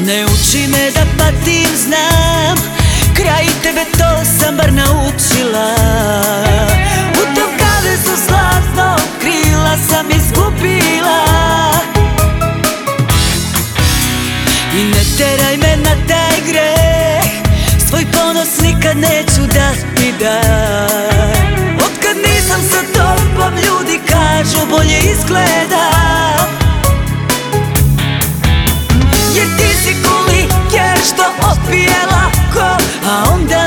Ne uči me da patim, znam, kraj tebe to sam bar naučila. U tom kavezu zlatnog krila sam izgubila. I ne teraj me na taj greh, svoj ponos nikad neću da ti dam. Otkad nisam sa tobom, ljudi kažu bolje izgledam. Jer ti si kuli, jer što opije lako, a onda